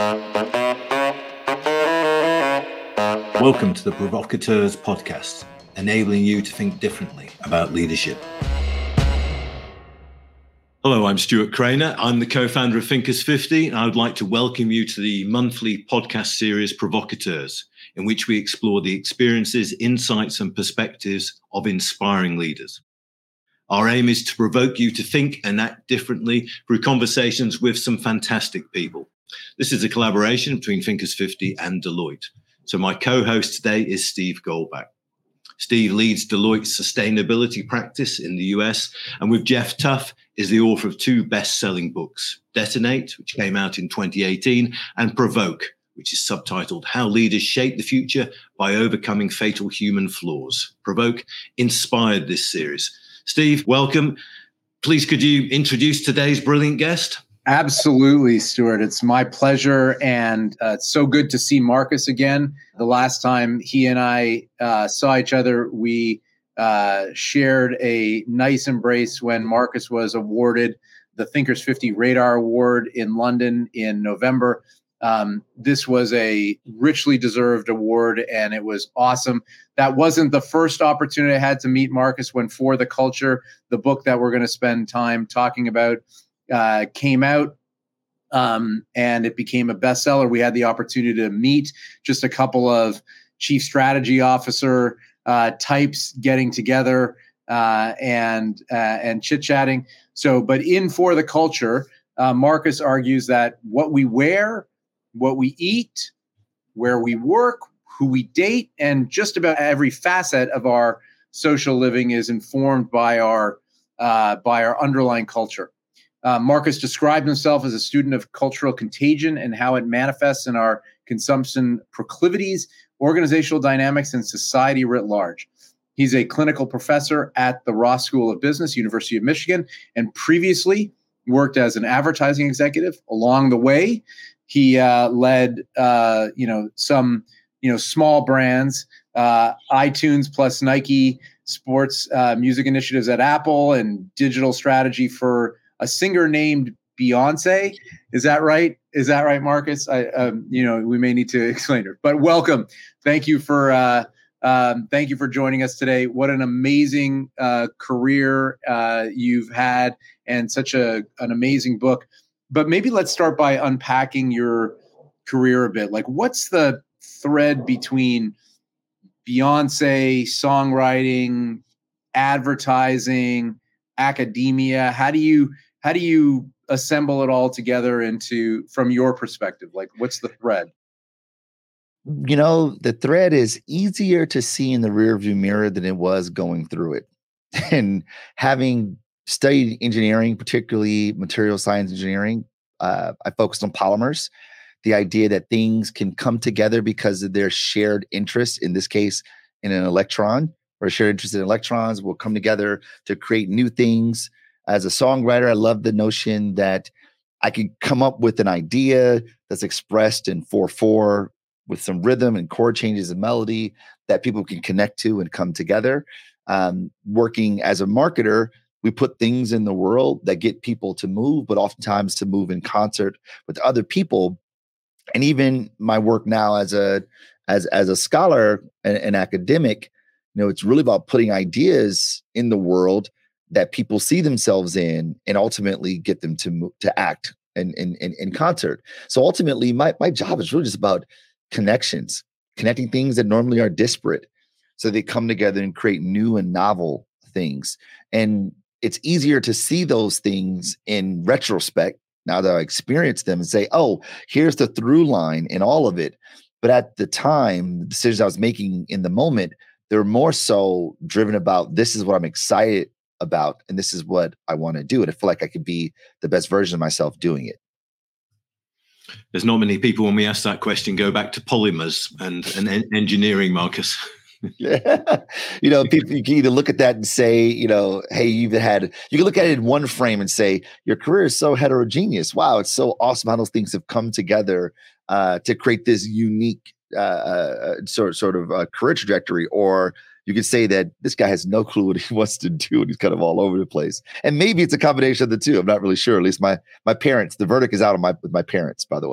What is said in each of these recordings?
Welcome to the Provocateurs podcast, enabling you to think differently about leadership. Hello, I'm Stuart Craner. I'm the co-founder of Thinkers 50, and I would like to welcome you to the monthly podcast series Provocateurs, in which we explore the experiences, insights, and perspectives of inspiring leaders. Our aim is to provoke you to think and act differently through conversations with some fantastic people. This is a collaboration between Thinkers 50 and Deloitte. So my co-host today is Steve Goldbach. Steve leads Deloitte's sustainability practice in the US, and with Jeff Tuff is the author of two best-selling books, Detonate, which came out in 2018, and Provoke, which is subtitled How Leaders Shape the Future by Overcoming Fatal Human Flaws. Provoke inspired this series. Steve, welcome. Please, could you introduce today's brilliant guest? Absolutely, Stuart. It's my pleasure, and it's so good to see Marcus again. The last time he and I saw each other, we shared a nice embrace when Marcus was awarded the Thinkers 50 Radar Award in London in November. This was a richly deserved award, and it was awesome. That wasn't the first opportunity I had to meet Marcus when For the Culture, the book that we're going to spend time talking about, came out, and it became a bestseller. We had the opportunity to meet just a couple of chief strategy officer types getting together and chit-chatting. So, but in For the Culture, Marcus argues that what we wear, what we eat, where we work, who we date, and just about every facet of our social living is informed by our underlying culture. Marcus described himself as a student of cultural contagion and how it manifests in our consumption proclivities, organizational dynamics, and society writ large. He's a clinical professor at the Ross School of Business, University of Michigan, and previously worked as an advertising executive. Along the way, he led some small brands, iTunes plus Nike sports music initiatives at Apple, and digital strategy for a singer named Beyonce. Is that right? Is that right, Marcus? We may need to explain it, but welcome. Thank you for joining us today. What an amazing career you've had, and such an amazing book. But maybe let's start by unpacking your career a bit. Like, what's the thread between Beyonce, songwriting, advertising, academia? How do you assemble it all together from your perspective? Like, what's the thread? The thread is easier to see in the rearview mirror than it was going through it. And having studied engineering, particularly material science engineering, I focused on polymers, the idea that things can come together because of their shared interest, in this case, in an electron, or shared interest in electrons will come together to create new things. As a songwriter, I love the notion that I could come up with an idea that's expressed in 4/4 with some rhythm and chord changes and melody that people can connect to and come together. Working as a marketer, we put things in the world that get people to move, but oftentimes to move in concert with other people. And even my work now as a scholar and academic, it's really about putting ideas in the world that people see themselves in, and ultimately get them to act in concert. So ultimately, my job is really just about connections, connecting things that normally are disparate, so they come together and create new and novel things. And it's easier to see those things in retrospect now that I experience them and say, oh, here's the through line in all of it. But at the time, the decisions I was making in the moment, they're more so driven about, this is what I'm excited about, and this is what I want to do. And I feel like I could be the best version of myself doing it. There's not many people, when we ask that question, go back to polymers and engineering, Marcus. Yeah. People, you can either look at that and say, hey, you can look at it in one frame and say, your career is so heterogeneous. Wow, it's so awesome how those things have come together to create this unique sort of career trajectory. Or you could say that this guy has no clue what he wants to do, and he's kind of all over the place. And maybe it's a combination of the two. I'm not really sure. At least my parents, the verdict is out with my parents, by the way.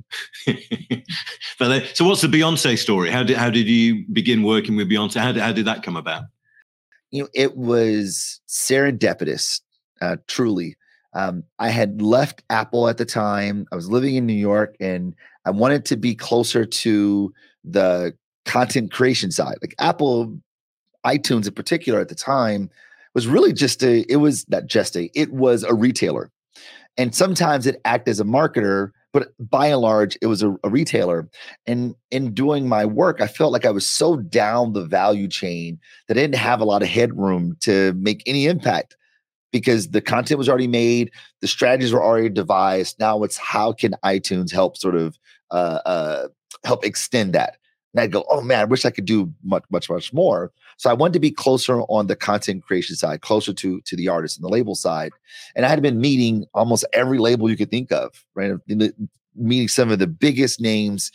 So what's the Beyonce story? How did you begin working with Beyonce? How did that come about? It was serendipitous, truly. I had left Apple at the time. I was living in New York, and I wanted to be closer to the content creation side. Like Apple, iTunes in particular at the time was really it was a retailer. And sometimes it acted as a marketer, but by and large, it was a retailer. And in doing my work, I felt like I was so down the value chain that I didn't have a lot of headroom to make any impact because the content was already made, the strategies were already devised. Now it's how can iTunes help sort of help extend that? And I'd go, oh man, I wish I could do much, much, much more. So I wanted to be closer on the content creation side, closer to the artist and the label side. And I had been meeting almost every label you could think of, right? Meeting some of the biggest names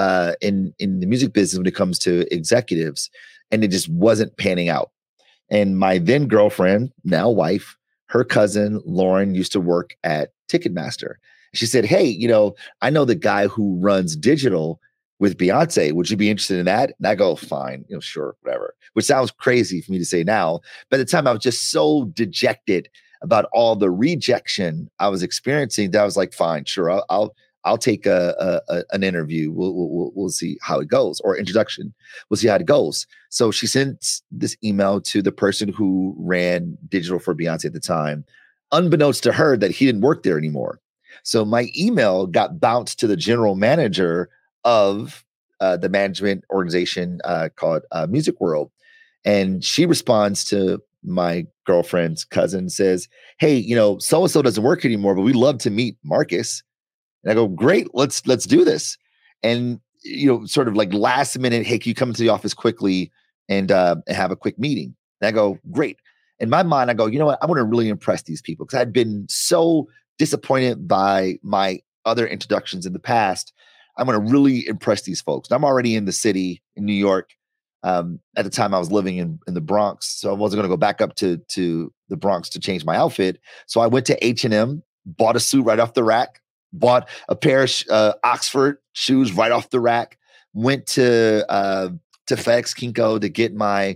in the music business when it comes to executives, and it just wasn't panning out. And my then girlfriend, now wife, her cousin Lauren used to work at Ticketmaster. She said, hey, I know the guy who runs digital with Beyonce. Would you be interested in that? And I go, fine, sure, whatever. Which sounds crazy for me to say now. But at the time, I was just so dejected about all the rejection I was experiencing that I was like, fine, sure, I'll take an interview. We'll see how it goes, or introduction. We'll see how it goes. So she sent this email to the person who ran digital for Beyonce at the time, unbeknownst to her that he didn't work there anymore. So my email got bounced to the general manager of the management organization called Music World. And she responds to my girlfriend's cousin, says, hey, so-and-so doesn't work anymore, but we'd love to meet Marcus. And I go, great, let's do this. And, sort of like last minute, hey, can you come into the office quickly and have a quick meeting? And I go, great. In my mind, I go, you know what? I want to really impress these people because I'd been so disappointed by my other introductions in the past. I'm going to really impress these folks. And I'm already in the city in New York. At the time I was living in the Bronx. So I wasn't going to go back up to the Bronx to change my outfit. So I went to H&M, bought a suit right off the rack, bought a pair of Oxford shoes right off the rack, went to FedEx Kinko to get my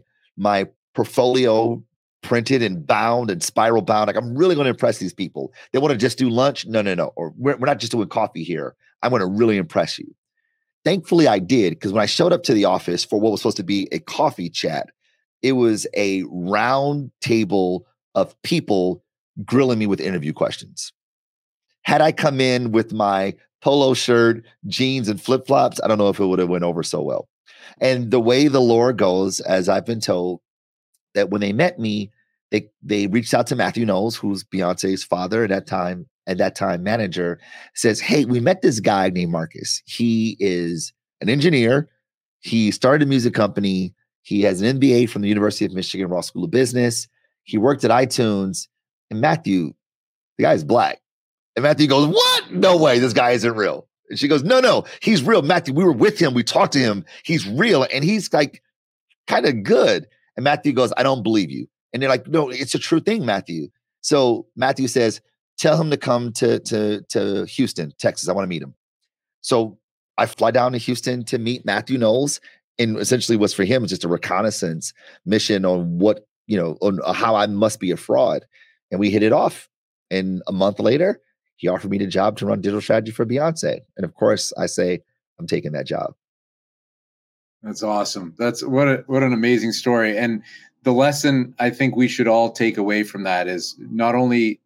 portfolio printed and bound and spiral bound. Like, I'm really going to impress these people. They want to just do lunch? No. Or we're not just doing coffee here. I want to really impress you. Thankfully, I did, because when I showed up to the office for what was supposed to be a coffee chat, it was a round table of people grilling me with interview questions. Had I come in with my polo shirt, jeans, and flip-flops, I don't know if it would have went over so well. And the way the lore goes, as I've been told, that when they met me, they reached out to Matthew Knowles, who's Beyonce's father at that time manager, says, hey, we met this guy named Marcus. He is an engineer. He started a music company. He has an MBA from the University of Michigan Ross School of Business. He worked at iTunes. And Matthew, the guy is black. And Matthew goes, what? No way, this guy isn't real. And she goes, no, he's real. Matthew, we were with him. We talked to him. He's real. And he's like kind of good. And Matthew goes, I don't believe you. And they're like, no, it's a true thing, Matthew. So Matthew says, tell him to come to Houston, Texas. I want to meet him. So I fly down to Houston to meet Matthew Knowles. And essentially what's for him is just a reconnaissance mission on on how I must be a fraud. And we hit it off. And a month later, he offered me the job to run digital strategy for Beyonce. And of course, I say, I'm taking that job. That's awesome. That's what an amazing story. And the lesson I think we should all take away from that is not only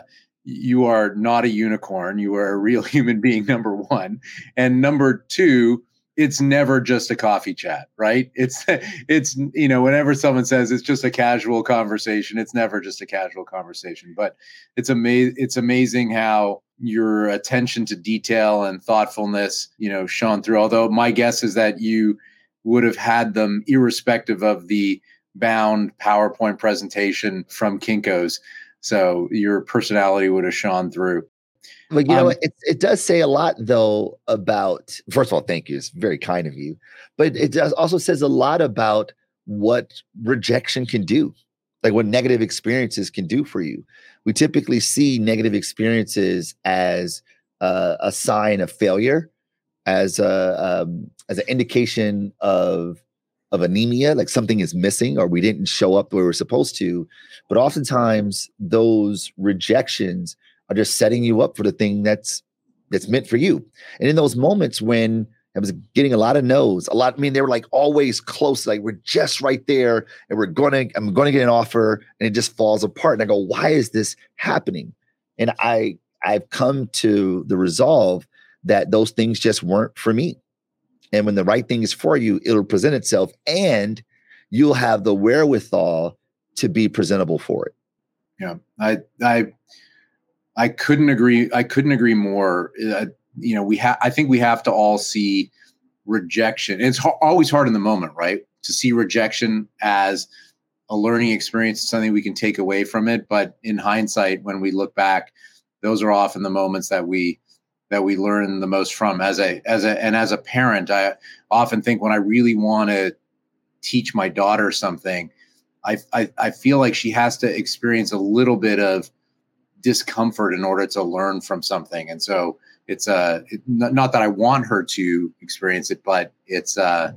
you are not a unicorn, you are a real human being, number one. And number two, it's never just a coffee chat, right? It's whenever someone says it's just a casual conversation, it's never just a casual conversation. But it's amazing how your attention to detail and thoughtfulness, shone through. Although my guess is that you would have had them irrespective of the bound PowerPoint presentation from Kinko's. So your personality would have shone through. But it does say a lot though about, first of all, thank you. It's very kind of you. But it also says a lot about what rejection can do, like what negative experiences can do for you. We typically see negative experiences as a sign of failure. as an indication of anemia, like something is missing or we didn't show up where we're supposed to. But oftentimes those rejections are just setting you up for the thing that's meant for you. And in those moments when I was getting a lot of no's, they were like always close, like we're just right there and I'm going to get an offer and it just falls apart. And I go, why is this happening? And I've come to the resolve that those things just weren't for me. And when the right thing is for you, it'll present itself and you'll have the wherewithal to be presentable for it. Yeah. I couldn't agree. I couldn't agree more. I think we have to all see rejection. It's always hard in the moment, right? To see rejection as a learning experience, something we can take away from it. But in hindsight, when we look back, those are often the moments that we learn the most from. As a parent, I often think when I really want to teach my daughter something, I feel like she has to experience a little bit of discomfort in order to learn from something. And so it's not that I want her to experience it, but it's a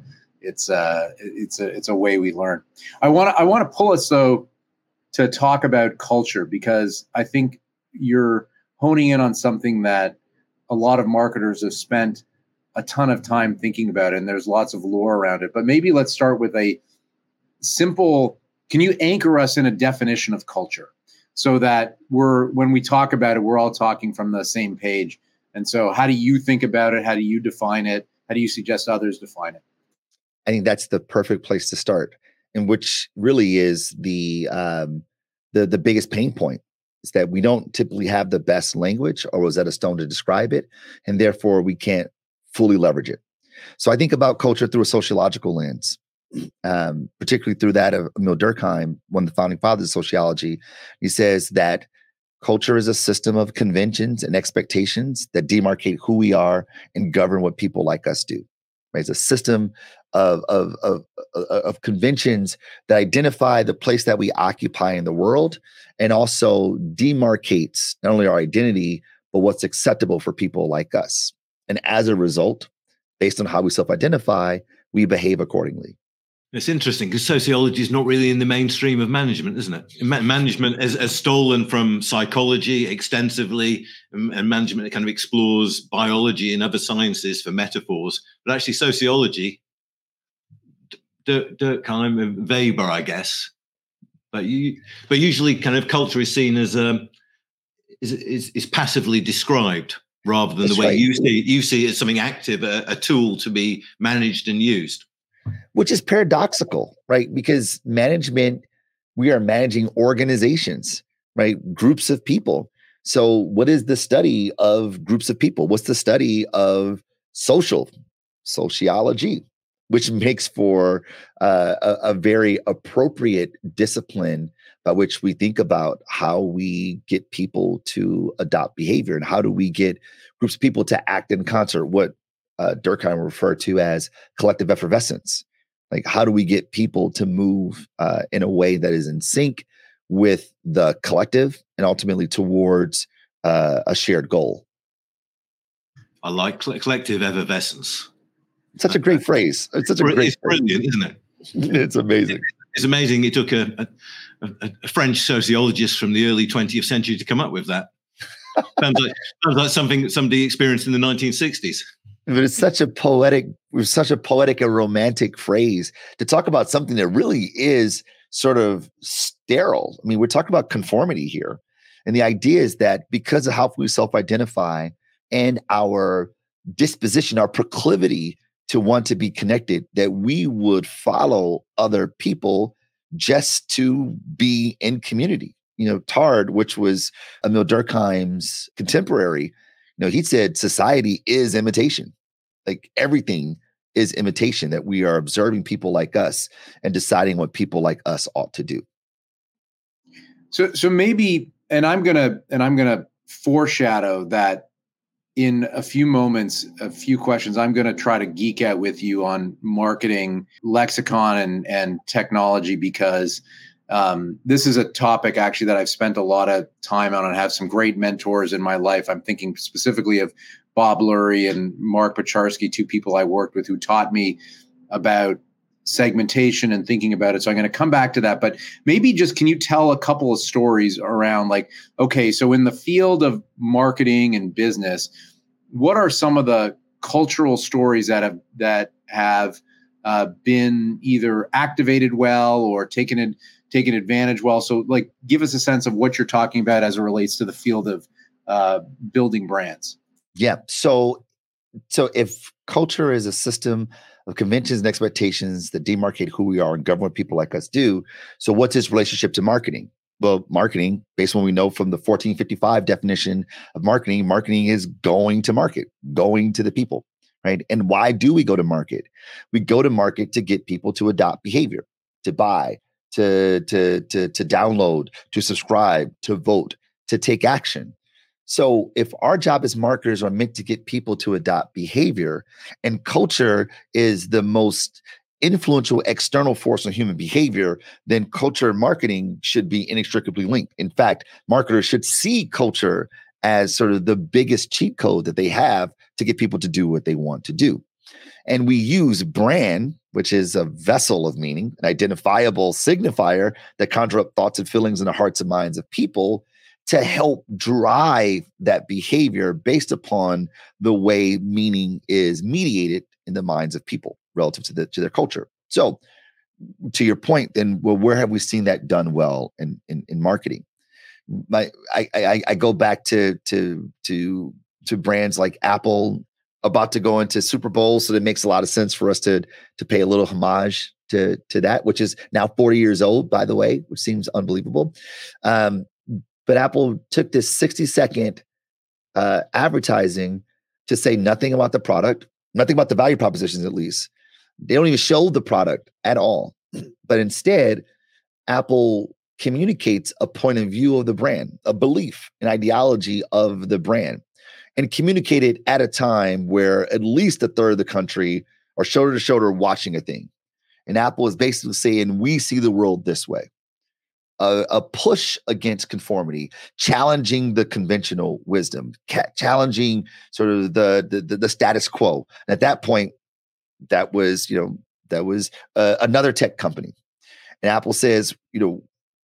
way we learn. I want to pull us though to talk about culture, because I think you're honing in on something that a lot of marketers have spent a ton of time thinking about it, and there's lots of lore around it. But maybe let's start with a simple, can you anchor us in a definition of culture so that when we talk about it, we're all talking from the same page? And so how do you think about it? How do you define it? How do you suggest others define it? I think that's the perfect place to start, and which really is the biggest pain point, is that we don't typically have the best language or Rosetta Stone to describe it, and therefore we can't fully leverage it. So I think about culture through a sociological lens, particularly through that of Emil Durkheim, one of the founding fathers of sociology. He says that culture is a system of conventions and expectations that demarcate who we are and govern what people like us do. Right? It's a system of conventions that identify the place that we occupy in the world, and also demarcates not only our identity, but what's acceptable for people like us. And as a result, based on how we self-identify, we behave accordingly. It's interesting because sociology is not really in the mainstream of management, isn't it? Management has stolen from psychology extensively, and management kind of explores biology and other sciences for metaphors. But actually, sociology, Durkheim and Weber, I guess. But usually, kind of culture is seen as is passively described rather than the way you see it. You see it as something active, a tool to be managed and used. Which is paradoxical, right? Because management, we are managing organizations, right? Groups of people. So what is the study of groups of people? What's the study of sociology, which makes for a very appropriate discipline by which we think about how we get people to adopt behavior, and how do we get groups of people to act in concert, what Durkheim referred to as collective effervescence. Like, how do we get people to move in a way that is in sync with the collective and ultimately towards a shared goal? I like collective effervescence. Such a great phrase. It's such a great It's brilliant, isn't it? It's amazing. It's amazing. It took a French sociologist from the early 20th century to come up with that. Sounds like something somebody experienced in the 1960s. But it's such a poetic and romantic phrase to talk about something that really is sort of sterile. I mean, we're talking about conformity here. And the idea is that because of how we self-identify and our disposition, our proclivity to want to be connected, that we would follow other people just to be in community. Tard, which was Emil Durkheim's contemporary, he said society is imitation. Like, everything is imitation, that we are observing people like us and deciding what people like us ought to do. So maybe, and I'm gonna foreshadow that in a few moments, a few questions, I'm going to try to geek out with you on marketing lexicon and technology, because this is a topic actually that I've spent a lot of time on and have some great mentors in my life. I'm thinking specifically of Bob Lurie and Mark Pacharski, two people I worked with who taught me about segmentation and thinking about it. So I'm going to come back to that, but maybe just, can you tell a couple of stories around, like, okay, so in the field of marketing and business, what are some of the cultural stories that have been either activated well or taken advantage well? So, like, give us a sense of what you're talking about as it relates to the field of building brands. Yeah. So if culture is a system of conventions and expectations that demarcate who we are and govern what people like us do, so what's its relationship to marketing? Well, marketing, based on what we know from the 1455 definition of marketing, marketing is going to market, going to the people, right? And why do we go to market? We go to market to get people to adopt behavior, to buy, to download, to subscribe, to vote, to take action. So if our job as marketers are meant to get people to adopt behavior, and culture is the most influential external force on human behavior, then culture and marketing should be inextricably linked. In fact, marketers should see culture as sort of the biggest cheat code that they have to get people to do what they want to do. And we use brand, which is a vessel of meaning, an identifiable signifier that conjure up thoughts and feelings in the hearts and minds of people, to help drive that behavior based upon the way meaning is mediated in the minds of people relative to their culture. So, to your point, then, well, where have we seen that done well in marketing? I go back to brands like Apple about to go into Super Bowl, so it makes a lot of sense for us to pay a little homage to that, which is now 40 years old, by the way, which seems unbelievable. But Apple took this 60-second advertising to say nothing about the product, nothing about the value propositions, at least. They don't even show the product at all. But instead, Apple communicates a point of view of the brand, a belief, an ideology of the brand, and communicate it at a time where at least a third of the country are shoulder to shoulder watching a thing. And Apple is basically saying, we see the world this way. A push against conformity, challenging the conventional wisdom, challenging sort of the status quo. And at that point, that was another tech company. And Apple says, come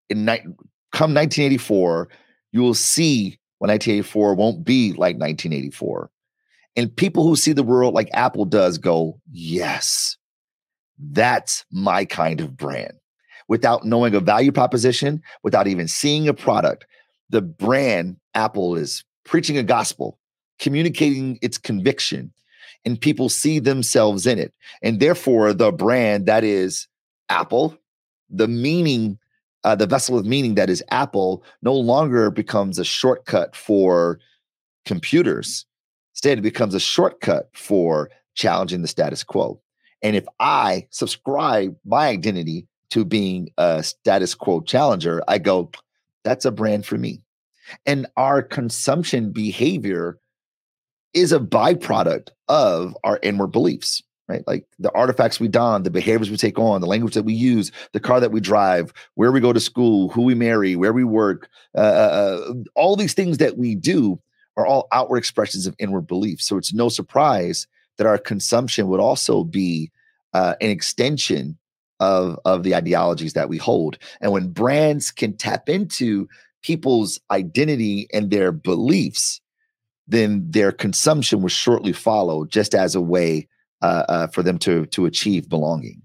1984, you will see when 1984 won't be like 1984. And people who see the world like Apple does go, yes, that's my kind of brand. Without knowing a value proposition, without even seeing a product, the brand Apple is preaching a gospel, communicating its conviction, and people see themselves in it. And therefore, the brand that is Apple, the meaning, the vessel of meaning that is Apple, no longer becomes a shortcut for computers. Instead, it becomes a shortcut for challenging the status quo. And if I subscribe my identity to being a status quo challenger, I go, that's a brand for me. And our consumption behavior is a byproduct of our inward beliefs, right? Like the artifacts we don, the behaviors we take on, the language that we use, the car that we drive, where we go to school, who we marry, where we work, all these things that we do are all outward expressions of inward beliefs. So it's no surprise that our consumption would also be an extension of the ideologies that we hold. And when brands can tap into people's identity and their beliefs, then their consumption will shortly follow, just as a way for them to achieve belonging.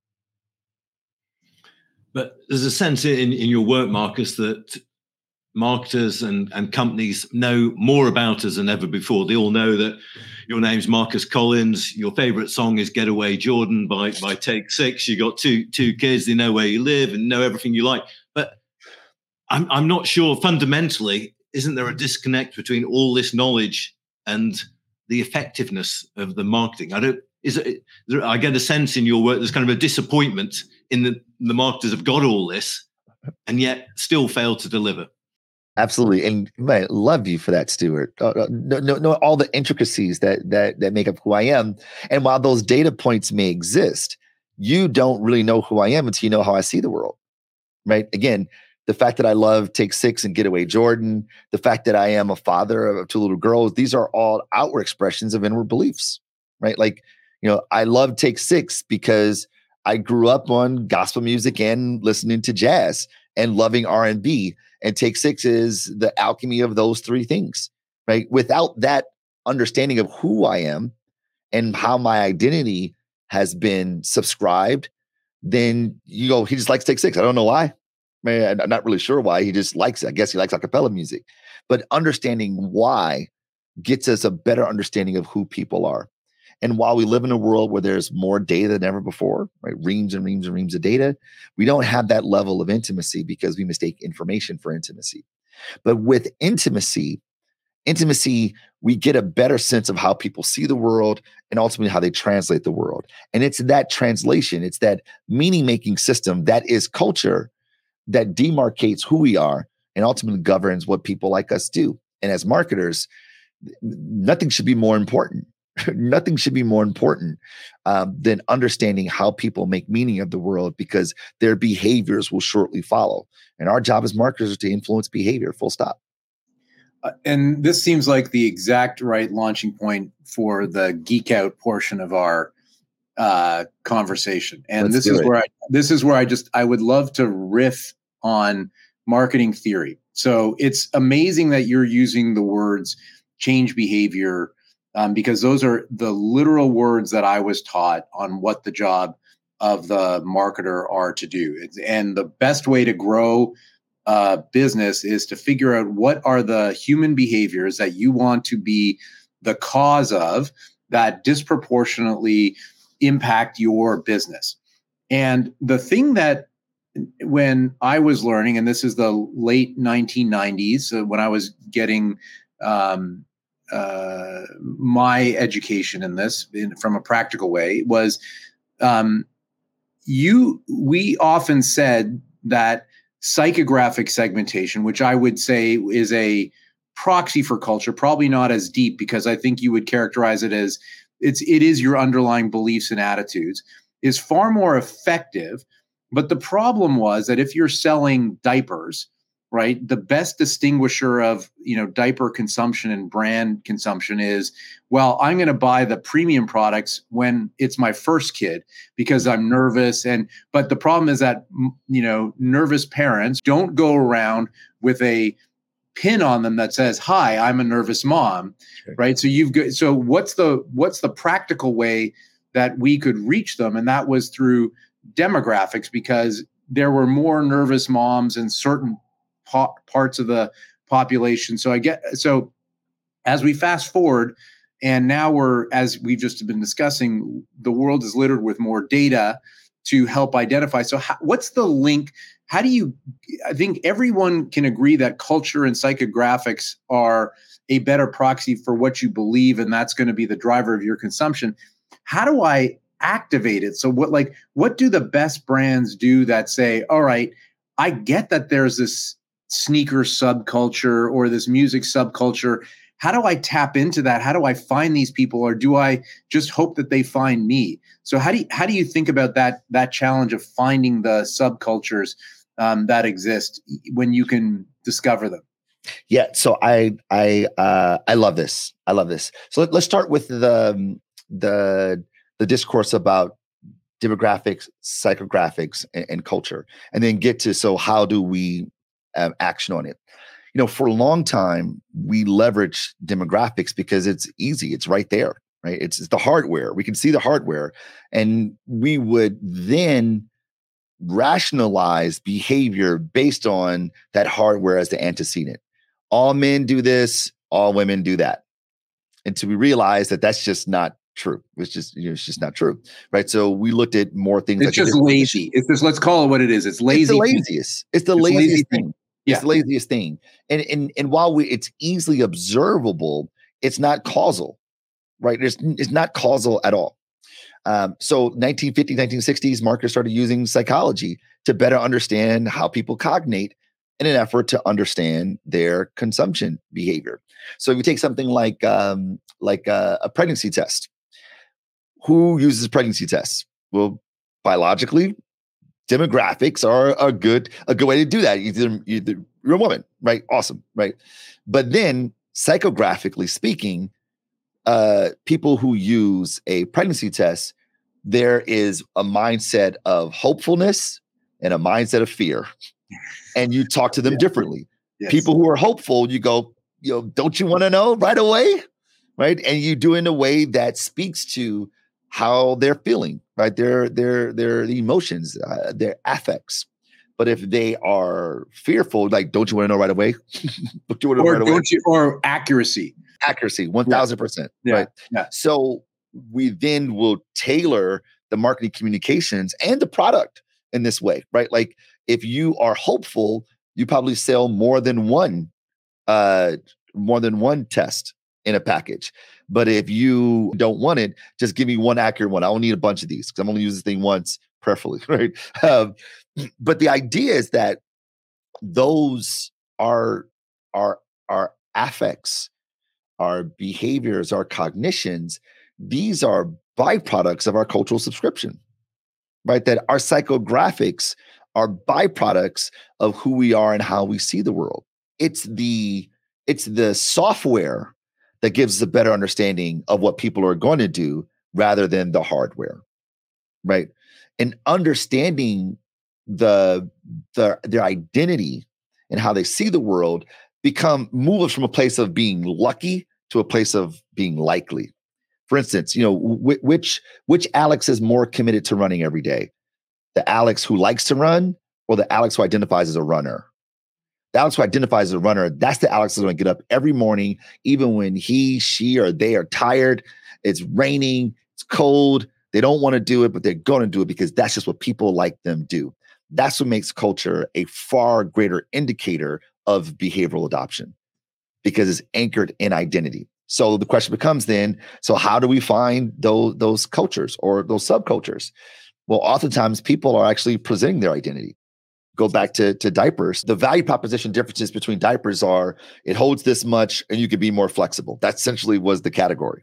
But there's a sense in your work, Marcus, that marketers and companies know more about us than ever before. They all know that your name's Marcus Collins. Your favorite song is Getaway Jordan by Take Six. You got two kids. They know where you live and know everything you like. But I'm not sure fundamentally, isn't there a disconnect between all this knowledge and the effectiveness of the marketing? I get a sense in your work there's kind of a disappointment in the marketers have got all this and yet still fail to deliver. Absolutely. And I love you for that, Stuart. No, all the intricacies that make up who I am. And while those data points may exist, you don't really know who I am until you know how I see the world, right? Again, the fact that I love Take Six and Getaway Jordan, the fact that I am a father of two little girls, these are all outward expressions of inward beliefs, right? Like, I love Take Six because I grew up on gospel music and listening to jazz and loving R&B. And Take Six is the alchemy of those three things, right? Without that understanding of who I am and how my identity has been subscribed, then he just likes Take Six. I don't know why. Man, I'm not really sure why. He just likes it. I guess he likes a cappella music. But understanding why gets us a better understanding of who people are. And while we live in a world where there's more data than ever before, right? Reams and reams and reams of data, we don't have that level of intimacy because we mistake information for intimacy. But with intimacy, we get a better sense of how people see the world and ultimately how they translate the world. And it's that translation, it's that meaning-making system that is culture that demarcates who we are and ultimately governs what people like us do. And as marketers, nothing should be more important. Nothing should be more important than understanding how people make meaning of the world, because their behaviors will shortly follow. And our job as marketers is to influence behavior, full stop. And this seems like the exact right launching point for the geek out portion of our conversation. And this is where I would love to riff on marketing theory. So it's amazing that you're using the words change behavior, because those are the literal words that I was taught on what the job of the marketer are to do. And the best way to grow business is to figure out what are the human behaviors that you want to be the cause of that disproportionately impact your business. And the thing that when I was learning, and this is the late 1990s, when I was getting my education in this from a practical way, was we often said that psychographic segmentation, which I would say is a proxy for culture, probably not as deep, because I think you would characterize it as it is your underlying beliefs and attitudes, is far more effective. But the problem was that if you're selling diapers, right, the best distinguisher of diaper consumption and brand consumption is, well, I'm going to buy the premium products when it's my first kid because I'm nervous. But the problem is that nervous parents don't go around with a pin on them that says, "Hi, I'm a nervous mom," right? So what's the practical way that we could reach them? And that was through demographics, because there were more nervous moms in certain parts of the population. So as we fast forward, and now as we've just been discussing, the world is littered with more data to help identify. So what's the link? I think everyone can agree that culture and psychographics are a better proxy for what you believe, and that's going to be the driver of your consumption. How do I activate it? So what do the best brands do that say, all right, I get that there's this sneaker subculture or this music subculture. How do I tap into that? How do I find these people, or do I just hope that they find me? So how do you think about that challenge of finding the subcultures that exist when you can discover them? Yeah, so I love this. I love this. So let's start with the discourse about demographics, psychographics, and culture, and then get to, so how do we action on it? For a long time, we leverage demographics because it's easy. It's right there, right? It's the hardware. We can see the hardware, and we would then rationalize behavior based on that hardware as the antecedent. All men do this, all women do that. Until we realize that that's just not true. It's just not true, right? So we looked at more things. It's just lazy. It's just, let's call it what it is. It's lazy. It's the laziest thing. It's the laziest thing. And while it's easily observable, it's not causal, right? It's not causal at all. So 1950s, 1960s, marketers started using psychology to better understand how people cognate in an effort to understand their consumption behavior. So if you take something like a pregnancy test, who uses pregnancy tests? Well, biologically, demographics are a good way to do that. You're a woman, right? Awesome, right? But then psychographically speaking, people who use a pregnancy test, there is a mindset of hopefulness and a mindset of fear. And you talk to them differently. Yes. People who are hopeful, you go, don't you want to know right away? Right. And you do it in a way that speaks to how they're feeling, right? Their emotions, their affects. But if they are fearful, like, don't you want to know right away? Don't you want to know right away? Or accuracy. Accuracy, 1,000%. Yeah. Right. Yeah. So we then will tailor the marketing communications and the product in this way, right? Like if you are hopeful, you probably sell more than one test in a package. But if you don't want it, just give me one accurate one. I don't need a bunch of these because I'm only use this thing once, preferably, right? But the idea is that those are affects, our behaviors, our cognitions. These are byproducts of our cultural subscription, right? That our psychographics are byproducts of who we are and how we see the world. It's the software that gives us a better understanding of what people are going to do rather than the hardware, right? And understanding their identity and how they see the world move us from a place of being lucky to a place of being likely. For instance, which Alex is more committed to running every day? The Alex who likes to run or the Alex who identifies as a runner? The Alex who identifies as a runner, that's the Alex that's going to get up every morning, even when he, she, or they are tired, it's raining, it's cold, they don't want to do it, but they're going to do it because that's just what people like them do. That's what makes culture a far greater indicator of behavioral adoption because it's anchored in identity. So the question becomes then, so how do we find those cultures or those subcultures? Well, oftentimes people are actually presenting their identity. Go back to diapers. The value proposition differences between diapers are it holds this much and you could be more flexible. That essentially was the category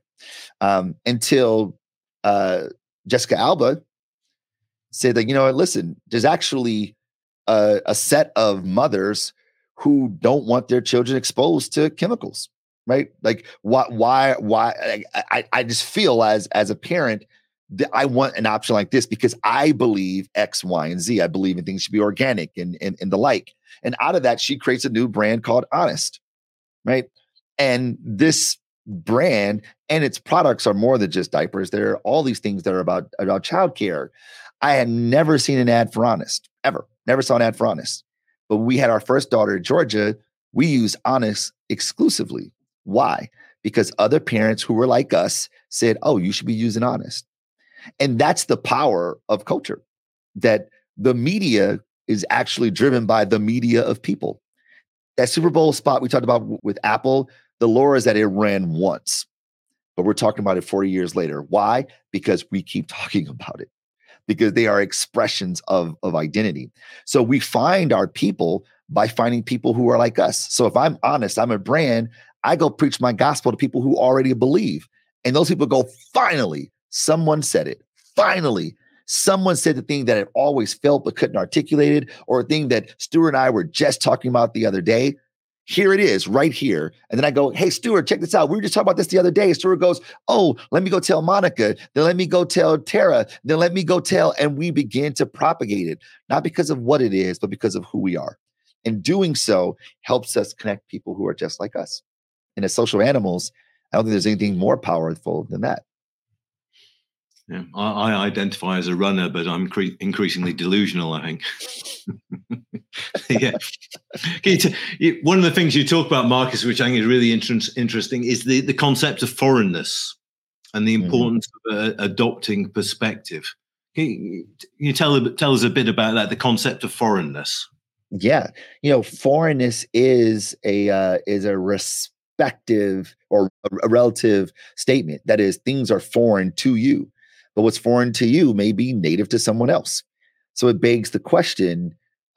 until Jessica Alba said that, listen, there's actually a set of mothers who don't want their children exposed to chemicals, right? Like why I just feel as a parent that I want an option like this because I believe X, Y, and Z. I believe in things should be organic and the like. And out of that, she creates a new brand called Honest, right? And this brand and its products are more than just diapers. There are all these things that are about childcare. I had never seen an ad for Honest, ever. Never saw an ad for Honest. But when we had our first daughter, Georgia, we used Honest exclusively. Why? Because other parents who were like us said, oh, you should be using Honest. And that's the power of culture, that the media is actually driven by the media of people. That Super Bowl spot we talked about with Apple, the lore is that it ran once, but we're talking about it 40 years later. Why? Because we keep talking about it, because they are expressions of identity. So we find our people by finding people who are like us. So if I'm honest, I'm a brand, I go preach my gospel to people who already believe. And those people go, finally, someone said it. Finally, someone said the thing that I've always felt but couldn't articulate it, or a thing that Stuart and I were just talking about the other day. Here it is, right here. And then I go, hey, Stuart, check this out. We were just talking about this the other day. Stuart goes, oh, let me go tell Monica. Then let me go tell Tara. Then let me go tell. And we begin to propagate it, not because of what it is, but because of who we are. And doing so helps us connect people who are just like us. And as social animals, I don't think there's anything more powerful than that. Yeah, I identify as a runner, but I'm increasingly delusional, I think. Yeah. One of the things you talk about, Marcus, which I think is really interesting, is the concept of foreignness and the importance of adopting perspective. Can you tell us a bit about that, the concept of foreignness? Yeah. Foreignness is a respective or a relative statement. That is, things are foreign to you. But what's foreign to you may be native to someone else. So it begs the question,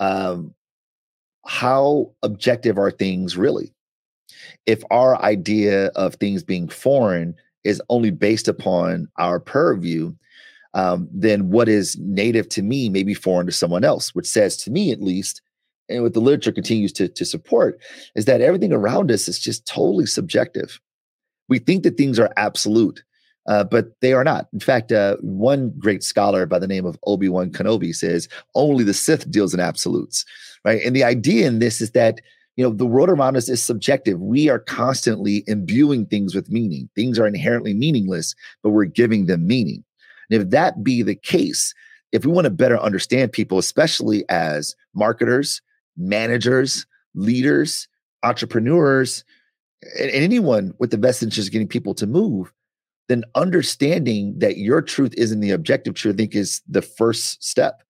how objective are things really? If our idea of things being foreign is only based upon our purview, then what is native to me may be foreign to someone else, which says to me, at least, and what the literature continues to support, is that everything around us is just totally subjective. We think that things are absolute, but they are not. In fact, one great scholar by the name of Obi-Wan Kenobi says, only the Sith deals in absolutes, right? And the idea in this is that, the world around us is subjective. We are constantly imbuing things with meaning. Things are inherently meaningless, but we're giving them meaning. And if that be the case, if we want to better understand people, especially as marketers, managers, leaders, entrepreneurs, and anyone with the best interest of getting people to move, then understanding that your truth isn't the objective truth, I think, is the first step.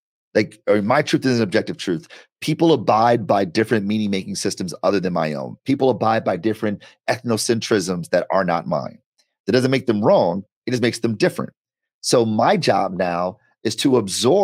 Or my truth is an objective truth. People abide by different meaning-making systems other than my own. People abide by different ethnocentrisms that are not mine. That doesn't make them wrong. It just makes them different. So my job now is to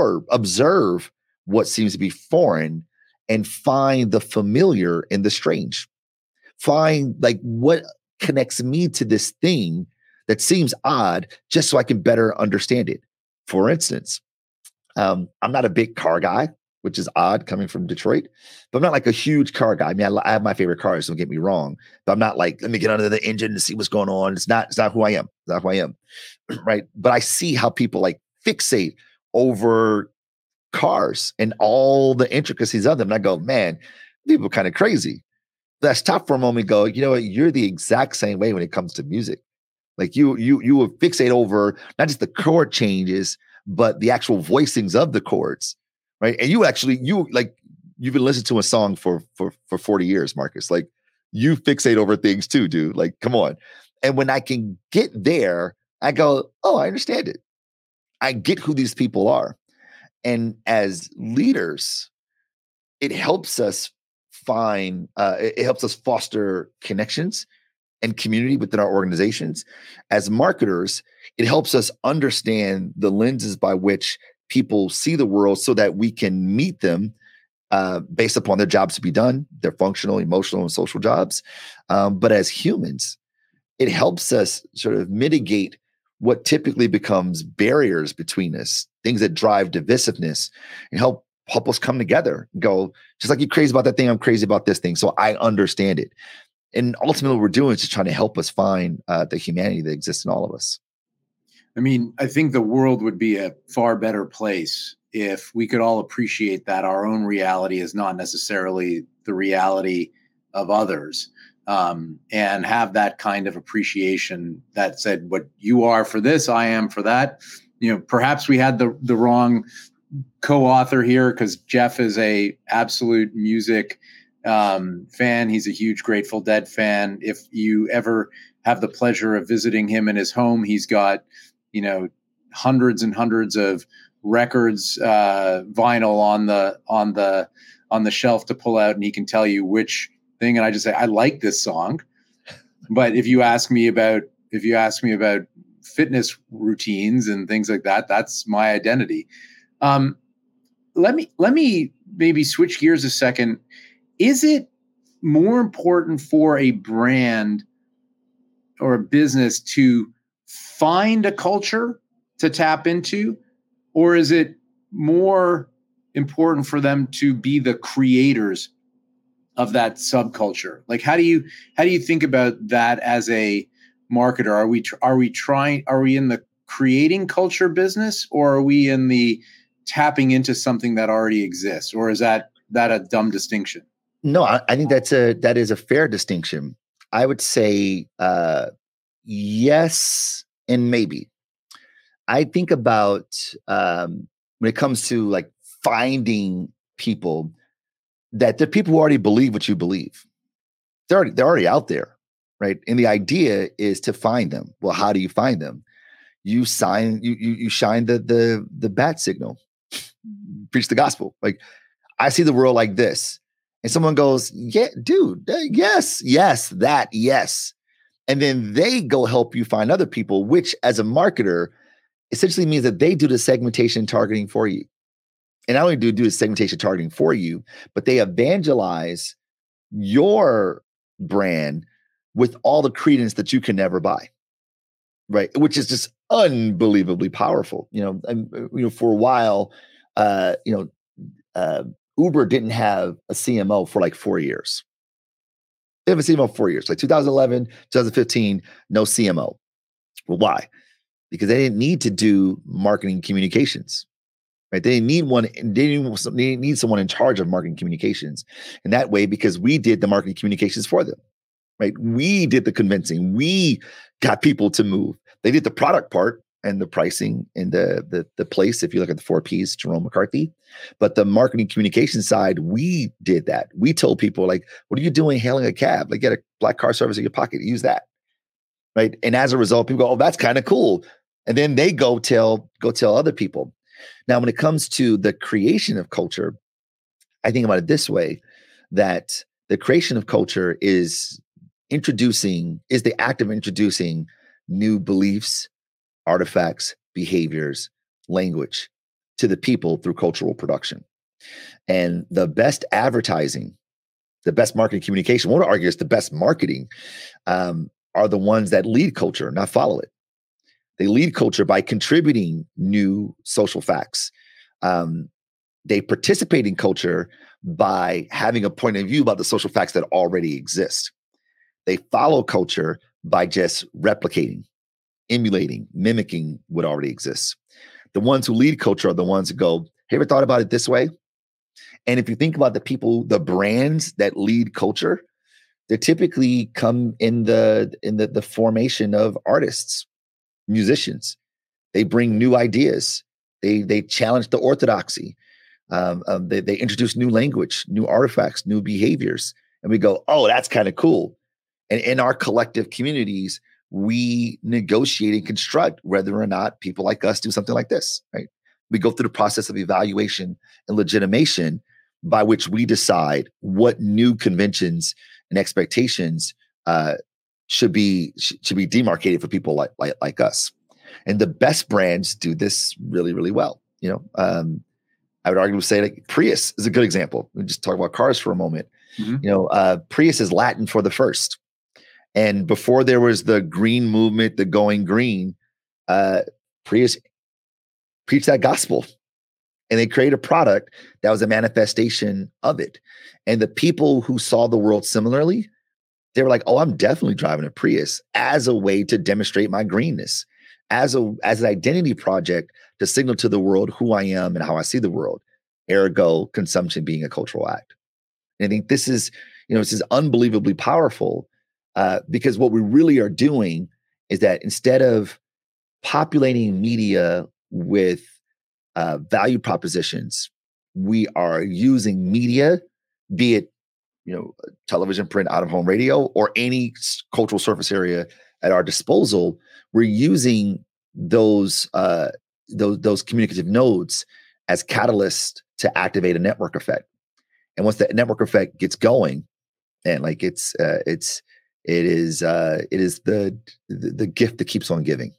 observe what seems to be foreign and find the familiar in the strange. Find what connects me to this thing that seems odd, just so I can better understand it. For instance, I'm not a big car guy, which is odd coming from Detroit, but I'm not like a huge car guy. I mean, I have my favorite cars, don't get me wrong, but I'm not like, let me get under the engine and see what's going on. It's not who I am. It's not who I am. Right. But I see how people fixate over cars and all the intricacies of them. And I go, man, people are kind of crazy. But I stop for a moment and go, you know what? You're the exact same way when it comes to music. You will fixate over not just the chord changes, but the actual voicings of the chords, right? And you've been listening to a song for 40 years, Marcus. You fixate over things too, dude. Come on. And when I can get there, I go, oh, I understand it. I get who these people are. And as leaders, it helps us foster connections and community within our organizations. As marketers, it helps us understand the lenses by which people see the world so that we can meet them based upon their jobs to be done, their functional, emotional, and social jobs. But as humans, it helps us sort of mitigate what typically becomes barriers between us, things that drive divisiveness, and help us come together and go, just like you're crazy about that thing, I'm crazy about this thing. So I understand it. And ultimately what we're doing is just trying to help us find the humanity that exists in all of us. I mean, I think the world would be a far better place if we could all appreciate that our own reality is not necessarily the reality of others, and have that kind of appreciation that said, what you are for this, I am for that. Perhaps we had the wrong co-author here, because Jeff is a absolute music fan. He's a huge Grateful Dead fan. If you ever have the pleasure of visiting him in his home, he's got, hundreds and hundreds of records, vinyl on the shelf to pull out, and he can tell you which thing. And I just say, I like this song. But if you ask me about fitness routines and things like that, that's my identity. Let me maybe switch gears a second. Is it more important for a brand or a business to find a culture to tap into, or is it more important for them to be the creators of that subculture? How do you think about that as a marketer? Are we in the creating culture business, or are we in the tapping into something that already exists, or is that a dumb distinction? No, I think that is a fair distinction. I would say yes and maybe. I think about when it comes to finding people, that the people who already believe what you believe. They're already out there, right? And the idea is to find them. Well, how do you find them? You shine the bat signal, preach the gospel. I see the world like this. And someone goes, yeah, dude, yes. And then they go help you find other people, which as a marketer essentially means that they do the segmentation targeting for you. And not only do the segmentation targeting for you, but they evangelize your brand with all the credence that you can never buy. right? Which is just unbelievably powerful. For a while, uh, you know, Uber didn't have a CMO for like 4 years. They have a CMO 4 years, like 2011, 2015, no CMO. Well, why? Because they didn't need to do marketing communications, right? They didn't need one. They need someone in charge of marketing communications, and that way, because we did the marketing communications for them, right? We did the convincing. We got people to move. They did the product part and the pricing and the place. If you look at the 4 Ps, Jerome McCarthy, but the marketing communication side, we did that. We told people like, "What are you doing hailing a cab? Like, get a black car service in your pocket. Use that." Right. And as a result, people go, "Oh, that's kind of cool." And then they go tell other people. Now, when it comes to the creation of culture, I think about it this way, that the creation of culture is the act of introducing new beliefs, artifacts, behaviors, language to the people through cultural production. And the best advertising, the best marketing communication, I want to argue it's the best marketing, are the ones that lead culture, not follow it. They lead culture by contributing new social facts. They participate in culture by having a point of view about the social facts that already exist. They follow culture by just replicating, emulating, mimicking what already exists. The ones who lead culture are the ones who go, "Hey, ever thought about it this way?" And if you think about the brands that lead culture, they typically come in the formation of artists, musicians. They bring new ideas. They challenge the orthodoxy. They introduce new language, new artifacts, new behaviors, and we go, "Oh, that's kind of cool." And in our collective communities, we negotiate and construct whether or not people like us do something like this, right? We go through the process of evaluation and legitimation by which we decide what new conventions and expectations should be demarcated for people like us. And the best brands do this really, really well. I would argue say like Prius is a good example. We just talk about cars for a moment. Mm-hmm. Prius is Latin for the first. And before there was the green movement, the going green, Prius preached that gospel. And they created a product that was a manifestation of it. And the people who saw the world similarly, they were like, "Oh, I'm definitely driving a Prius," as a way to demonstrate my greenness, as an identity project to signal to the world who I am and how I see the world. Ergo, consumption being a cultural act. And I think this is unbelievably powerful because what we really are doing is that instead of populating media with value propositions, we are using media, be it television, print, out of home radio, or any cultural surface area at our disposal. We're using those communicative nodes as catalysts to activate a network effect. And once that network effect gets going, and like it is the gift that keeps on giving.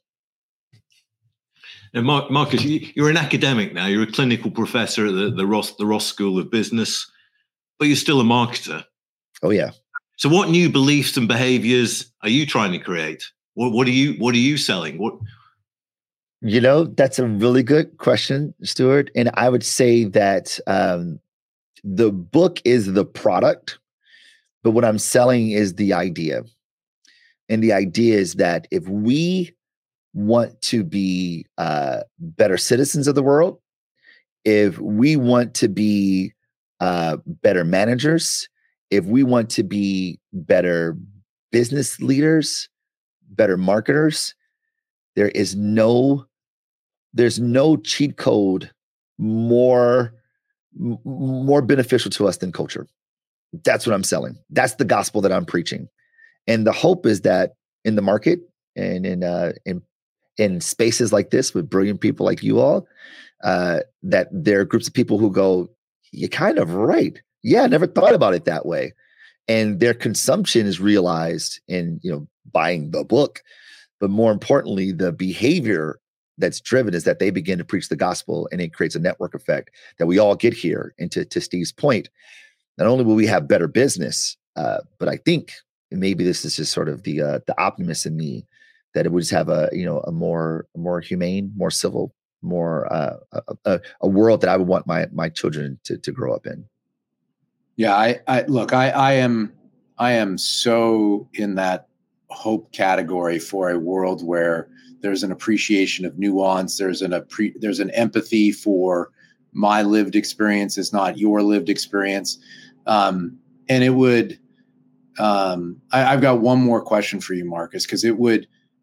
And Marcus, you're an academic now. You're a clinical professor at the Ross School of Business, but you're still a marketer. Oh yeah. So, what new beliefs and behaviors are you trying to create? What are you selling? That's a really good question, Stuart. And I would say that the book is the product, but what I'm selling is the idea. And the idea is that if we want to be better citizens of the world, if we want to be better managers, if we want to be better business leaders, better marketers, there's no cheat code more beneficial to us than culture. That's what I'm selling. That's the gospel that I'm preaching. And the hope is that in the market and in spaces like this with brilliant people like you all, that there are groups of people who go, "You're kind of right. Yeah, I never thought about it that way." And their consumption is realized in buying the book. But more importantly, the behavior that's driven is that they begin to preach the gospel, and it creates a network effect that we all get here. And to Steve's point, not only will we have better business, but I think maybe this is just sort of the optimist in me. that it would just have a more humane, more civil, more a world that I would want my children to grow up in. Yeah, I am so in that hope category for a world where there's an appreciation of nuance. There's an empathy for my lived experience is not your lived experience. And it would, I've got one more question for you, Marcus, because it would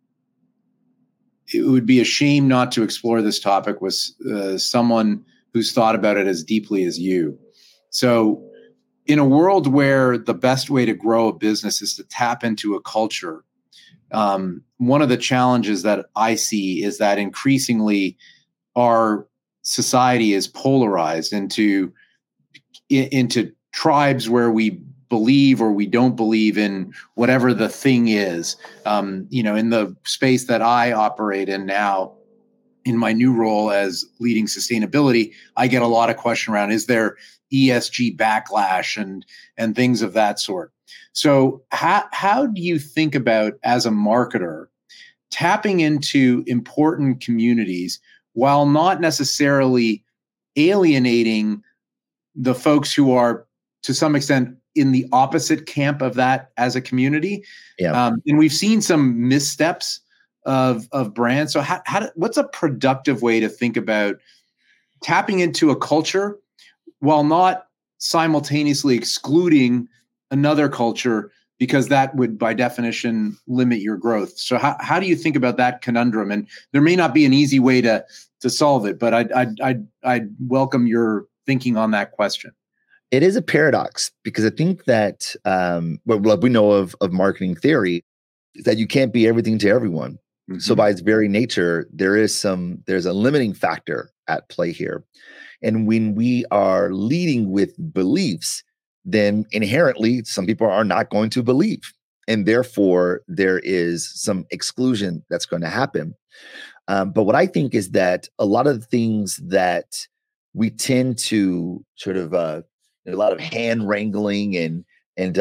be a shame not to explore this topic with someone who's thought about it as deeply as you. So in a world where the best way to grow a business is to tap into a culture, one of the challenges that I see is that increasingly our society is polarized into tribes where we believe or we don't believe in whatever the thing is. In the space that I operate in now, in my new role as leading sustainability, I get a lot of question around, is there ESG backlash and things of that sort? So how do you think about, as a marketer, tapping into important communities while not necessarily alienating the folks who are, to some extent, in the opposite camp of that as a community? Yeah. And we've seen some missteps of brands. So what's a productive way to think about tapping into a culture while not simultaneously excluding another culture, because that would by definition limit your growth? So how do you think about that conundrum? And there may not be an easy way to solve it, but I'd welcome your thinking on that question. It is a paradox, because I think that what we know of marketing theory is that you can't be everything to everyone. Mm-hmm. So by its very nature, there's a limiting factor at play here. And when we are leading with beliefs, then inherently some people are not going to believe. And therefore, there is some exclusion that's going to happen. But what I think is that a lot of the things that we tend to sort of a lot of hand wrangling and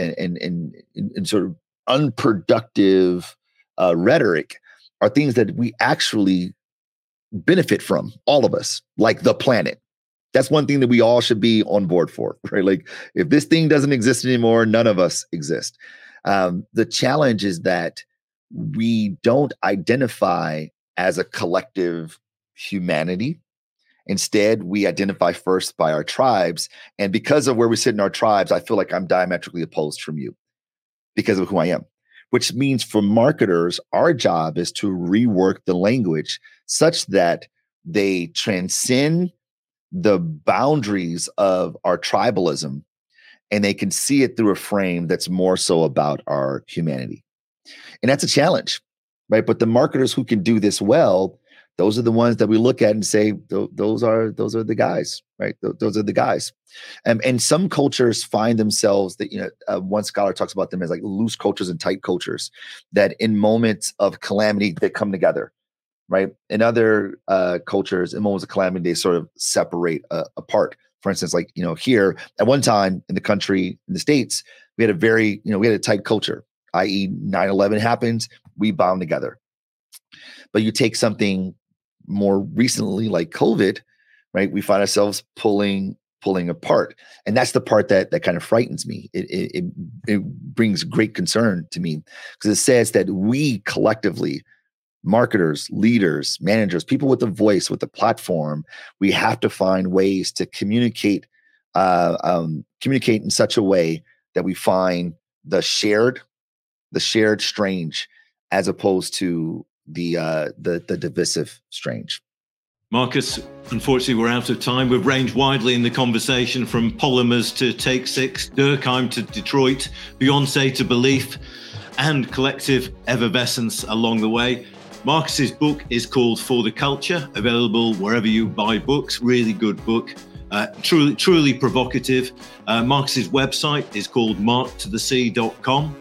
sort of unproductive rhetoric are things that we actually benefit from, all of us, like the planet. That's one thing that we all should be on board for, right? Like, if this thing doesn't exist anymore, none of us exist. The challenge is that we don't identify as a collective humanity. Instead, we identify first by our tribes. And because of where we sit in our tribes, I feel like I'm diametrically opposed from you because of who I am, which means for marketers, our job is to rework the language such that they transcend the boundaries of our tribalism, and they can see it through a frame that's more so about our humanity. And that's a challenge, right? But the marketers who can do this well, those are the ones that we look at and say, those are the guys, right? Those are the guys. And some cultures find themselves that, one scholar talks about them as like loose cultures and tight cultures, that in moments of calamity, they come together, right? In other cultures, in moments of calamity, they sort of separate apart. For instance, like, here at one time in the country, in the States, we had a tight culture, i.e. 9/11 happens, we bound together. But you take something more recently like COVID, right? We find ourselves pulling apart. And that's the part that kind of frightens me. It brings great concern to me, because it says that we collectively, marketers, leaders, managers, people with a voice, with a platform, we have to find ways to communicate in such a way that we find the shared strange, as opposed to the divisive strange. Marcus, unfortunately, we're out of time. We've ranged widely in the conversation, from polymers to Take 6, Durkheim to Detroit, Beyonce to belief, and collective effervescence along the way. Marcus's book is called For the Culture, available wherever you buy books. Really good book, truly provocative. Marcus's website is called marktothesea.com.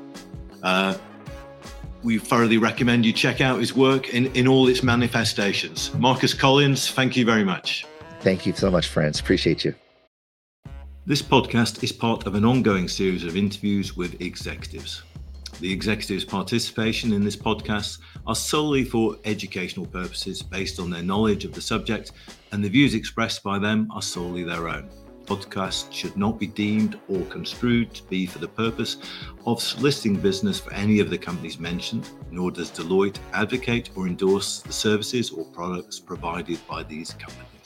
We thoroughly recommend you check out his work in all its manifestations. Marcus Collins, thank you very much. Thank you so much, friends. Appreciate you. This podcast is part of an ongoing series of interviews with executives. The executives' participation in this podcast are solely for educational purposes based on their knowledge of the subject, and the views expressed by them are solely their own. Podcasts should not be deemed or construed to be for the purpose of soliciting business for any of the companies mentioned, nor does Deloitte advocate or endorse the services or products provided by these companies.